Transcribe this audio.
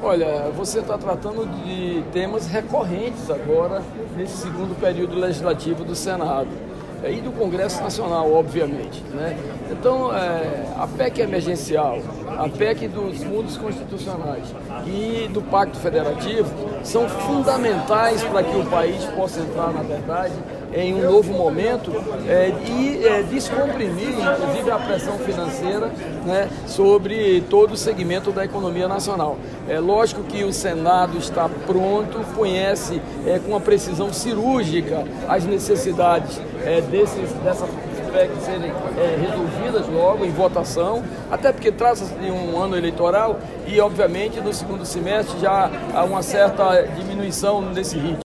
Olha, você está tratando de temas recorrentes agora nesse segundo período legislativo do Senado e do Congresso Nacional, obviamente, né? Então, a PEC emergencial, a PEC dos mundos constitucionais e do Pacto Federativo são fundamentais para que o país possa entrar, na verdade, em um novo momento e descomprimir, inclusive, a pressão financeira, né, sobre todo o segmento da economia nacional. É lógico que o Senado está pronto, conhece com uma precisão cirúrgica as necessidades dessas PECs serem resolvidas logo em votação, até porque trata-se de um ano eleitoral e, obviamente, no segundo semestre já há uma certa diminuição nesse ritmo.